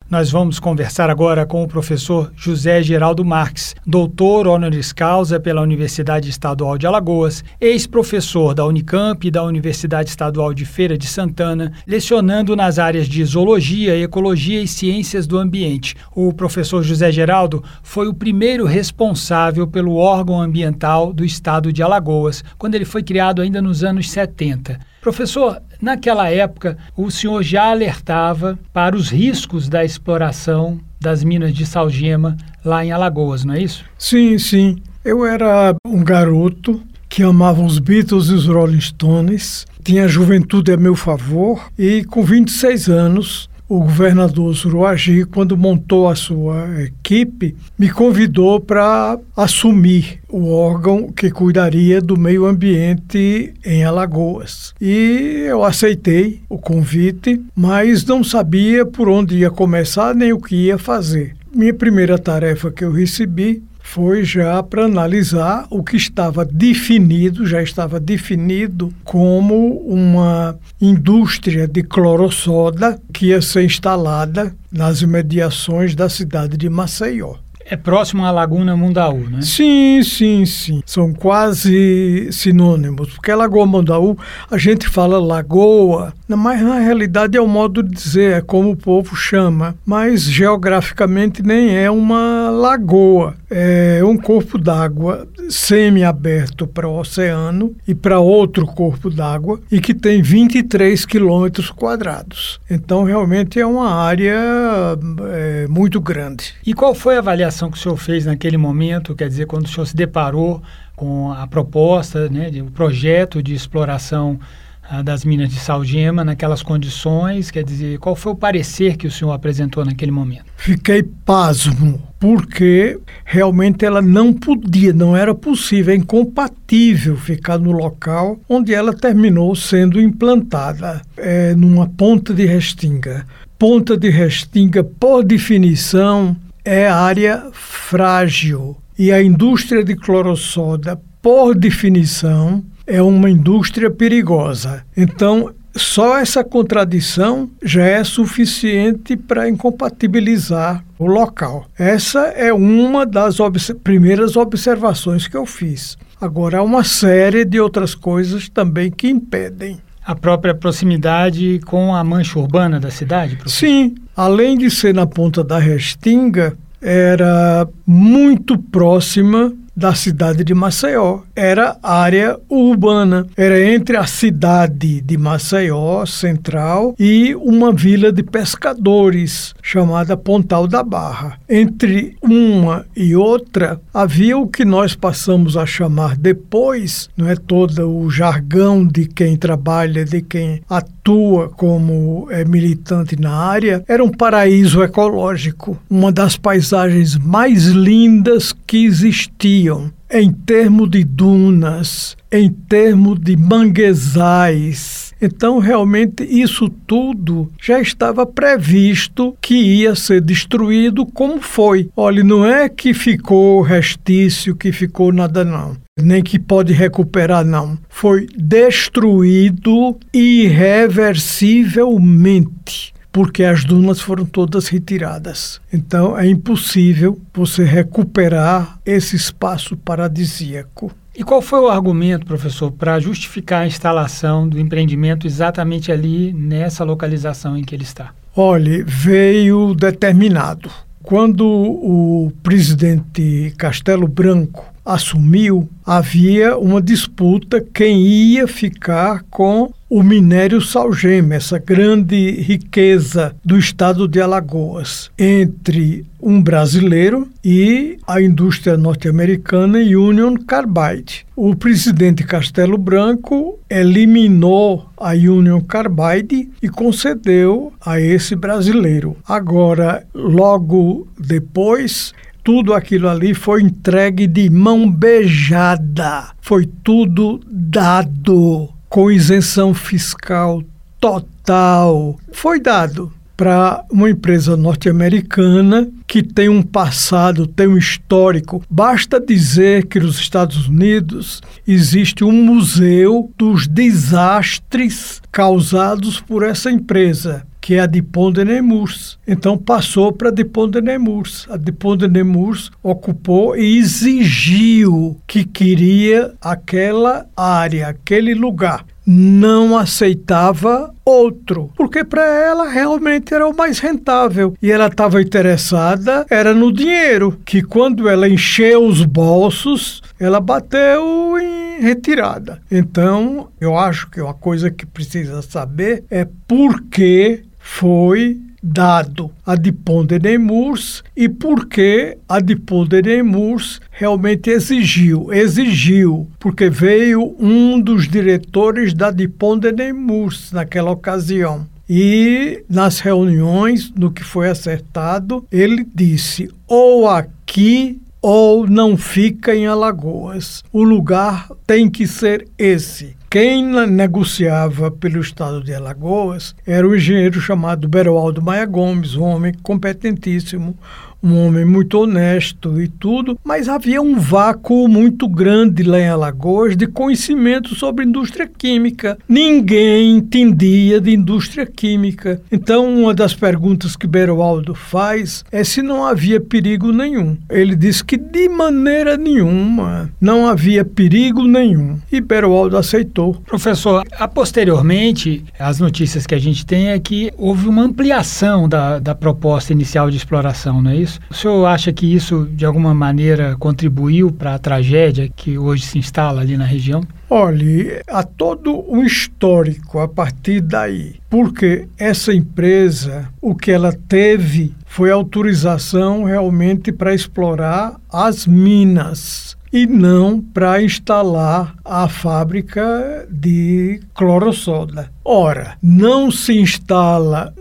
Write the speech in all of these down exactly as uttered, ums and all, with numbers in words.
Nós vamos conversar agora com o professor José Geraldo Marques, doutor honoris causa pela Universidade Estadual de Alagoas, ex-professor da Unicamp e da Universidade Estadual de Feira de Santana, lecionando nas áreas de zoologia, ecologia e ciências do ambiente. O professor José Geraldo foi o primeiro responsável pelo órgão ambiental do estado de Alagoas, quando ele foi criado ainda nos anos setenta. Professor, naquela época, o senhor já alertava para os riscos da exploração das minas de sal gema lá em Alagoas, não é isso? Sim, sim. Eu era um garoto que amava os Beatles e os Rolling Stones, tinha a juventude a meu favor e com vinte e seis anos, o governador Zuruagi, quando montou a sua equipe, me convidou para assumir o órgão que cuidaria do meio ambiente em Alagoas. E eu aceitei o convite, mas não sabia por onde ia começar nem o que ia fazer. Minha primeira tarefa que eu recebi foi já para analisar o que estava definido, já estava definido como uma indústria de cloro-soda que ia ser instalada nas imediações da cidade de Maceió. É próximo à Laguna Mundaú, né? Sim, sim, sim. São quase sinônimos. Porque a Lagoa Mundaú, a gente fala lagoa, mas na realidade é o modo de dizer, é como o povo chama. Mas geograficamente nem é uma lagoa. É um corpo d'água semi-aberto para o oceano e para outro corpo d'água e que tem vinte e três quilômetros quadrados. Então, realmente é uma área é, muito grande. E qual foi a avaliação que o senhor fez naquele momento, quer dizer, quando o senhor se deparou com a proposta, né, de, o projeto de exploração ah, das minas de sal gema naquelas condições, quer dizer, qual foi o parecer que o senhor apresentou naquele momento? Fiquei pasmo, porque realmente ela não podia, não era possível, é incompatível ficar no local onde ela terminou sendo implantada, é, numa ponta de restinga. Ponta de restinga, por definição, é área frágil. E a indústria de cloro-soda, por definição, é uma indústria perigosa. Então, só essa contradição já é suficiente para incompatibilizar o local. Essa é uma das obs- primeiras observações que eu fiz. Agora, há uma série de outras coisas também que impedem. A própria proximidade com a mancha urbana da cidade, professor? Sim, além de ser na ponta da restinga, era muito próxima da cidade de Maceió. Era área urbana. Era entre a cidade de Maceió, central, e uma vila de pescadores, chamada Pontal da Barra. Entre uma e outra, havia o que nós passamos a chamar depois, não é todo o jargão de quem trabalha, de quem atua como é, militante na área, era um paraíso ecológico. Uma das paisagens mais lindas que existiam. Em termos de dunas, em termos de manguezais. Então, realmente, isso tudo já estava previsto que ia ser destruído como foi. Olha, não é que ficou restício, que ficou nada, não. Nem que pode recuperar, não. Foi destruído irreversivelmente, porque as dunas foram todas retiradas. Então, é impossível você recuperar esse espaço paradisíaco. E qual foi o argumento, professor, para justificar a instalação do empreendimento exatamente ali, nessa localização em que ele está? Olhe, veio determinado. Quando o presidente Castelo Branco assumiu, havia uma disputa quem ia ficar com o minério sal-gema, essa grande riqueza do estado de Alagoas, entre um brasileiro e a indústria norte-americana Union Carbide. O presidente Castelo Branco eliminou a Union Carbide e concedeu a esse brasileiro. Agora, logo depois, tudo aquilo ali foi entregue de mão beijada. Foi tudo dado, com isenção fiscal total. Foi dado para uma empresa norte-americana que tem um passado, tem um histórico. Basta dizer que nos Estados Unidos existe um museu dos desastres causados por essa empresa. que é a DuPont de Nemours. Então passou para a DuPont de Nemours. A DuPont de Nemours ocupou e exigiu que queria aquela área, aquele lugar. Não aceitava outro, porque para ela realmente era o mais rentável. E ela estava interessada, era no dinheiro, que quando ela encheu os bolsos, ela bateu em retirada. Então, eu acho que uma coisa que precisa saber é por que foi dado a DuPont de Nemours e por que a DuPont de Nemours realmente exigiu, exigiu, porque veio um dos diretores da DuPont de Nemours naquela ocasião. E nas reuniões, no que foi acertado, ele disse, ou aqui ou não fica em Alagoas. O lugar tem que ser esse. Quem negociava pelo estado de Alagoas era o engenheiro chamado Beroaldo Maia Gomes, um homem competentíssimo, um homem muito honesto e tudo, mas havia um vácuo muito grande lá em Alagoas de conhecimento sobre indústria química. Ninguém entendia de indústria química. Então, uma das perguntas que Beroaldo faz é se não havia perigo nenhum. Ele disse que de maneira nenhuma não havia perigo nenhum. E Beroaldo aceitou. Professor, a posteriormente, as notícias que a gente tem é que houve uma ampliação da, da proposta inicial de exploração, não é isso? O senhor acha que isso, de alguma maneira, contribuiu para a tragédia que hoje se instala ali na região? Olha, há todo um histórico a partir daí, porque essa empresa, o que ela teve foi autorização realmente para explorar as minas e não para instalar a fábrica de cloro-soda. Ora, não se instala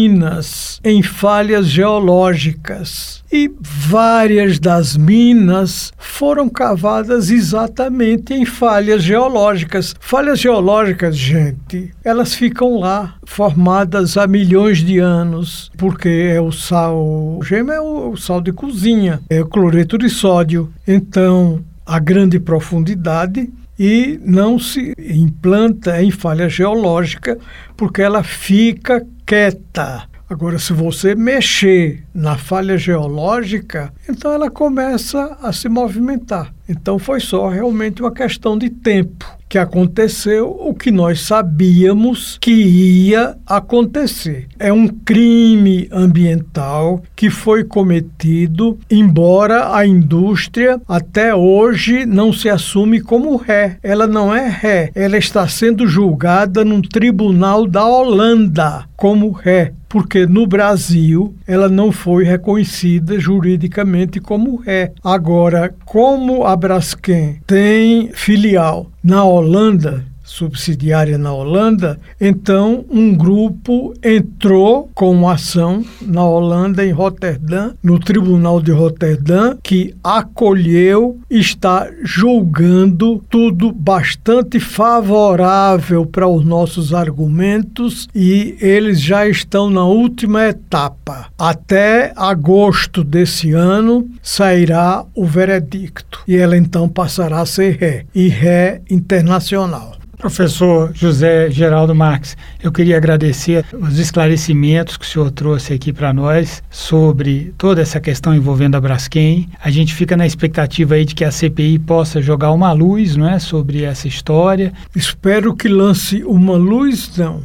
minas em falhas geológicas e várias das minas foram cavadas exatamente em falhas geológicas. Falhas geológicas, gente, elas ficam lá, formadas há milhões de anos, porque é o sal, o gema é o sal de cozinha, é o cloreto de sódio. Então, a grande profundidade e não se implanta em falha geológica porque ela fica quieta. Agora, se você mexer na falha geológica, então ela começa a se movimentar. Então foi só realmente uma questão de tempo que aconteceu o que nós sabíamos que ia acontecer. É um crime ambiental que foi cometido, embora a indústria até hoje não se assume como ré. Ela não é ré, ela está sendo julgada num tribunal da Holanda como ré, porque no Brasil ela não foi reconhecida juridicamente como ré. Agora, como a Braskem tem filial na Holanda, subsidiária na Holanda, então um grupo entrou com uma ação na Holanda, em Roterdã, no Tribunal de Roterdã, que acolheu, está julgando tudo bastante favorável para os nossos argumentos e eles já estão na última etapa. Até agosto desse ano sairá o veredicto e ela então passará a ser ré, e ré internacional. Professor José Geraldo Marques, eu queria agradecer os esclarecimentos que o senhor trouxe aqui para nós sobre toda essa questão envolvendo a Braskem. A gente fica na expectativa aí de que a C P I possa jogar uma luz, não é, sobre essa história. Espero que lance uma luz, não.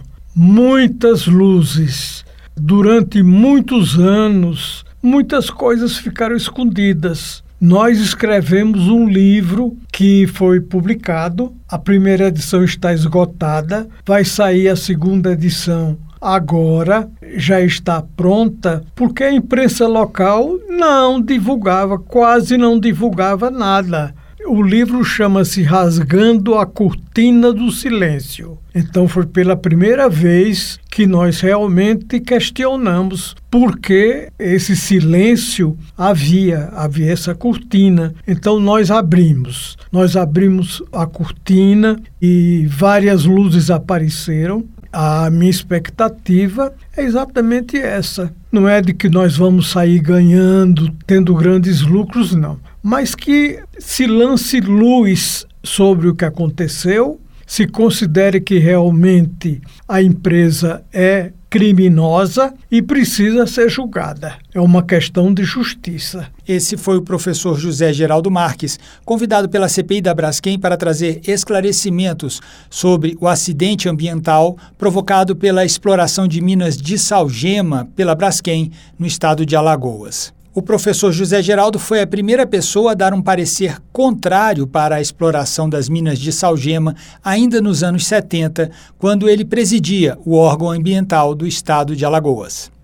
Muitas luzes. Durante muitos anos, muitas coisas ficaram escondidas. Nós escrevemos um livro que foi publicado, a primeira edição está esgotada, vai sair a segunda edição agora, já está pronta, porque a imprensa local não divulgava, quase não divulgava nada. O livro chama-se Rasgando a Cortina do Silêncio. Então foi pela primeira vez que nós realmente questionamos por que esse silêncio havia, havia essa cortina. Então nós abrimos, nós abrimos a cortina e várias luzes apareceram. A minha expectativa é exatamente essa. Não é de que nós vamos sair ganhando, tendo grandes lucros, não. Mas que se lance luz sobre o que aconteceu, se considere que realmente a empresa é criminosa e precisa ser julgada. É uma questão de justiça. Esse foi o professor José Geraldo Marques, convidado pela C P I da Braskem para trazer esclarecimentos sobre o acidente ambiental provocado pela exploração de minas de salgema pela Braskem no estado de Alagoas. O professor José Geraldo foi a primeira pessoa a dar um parecer contrário para a exploração das minas de salgema ainda nos anos setenta, quando ele presidia o órgão ambiental do estado de Alagoas.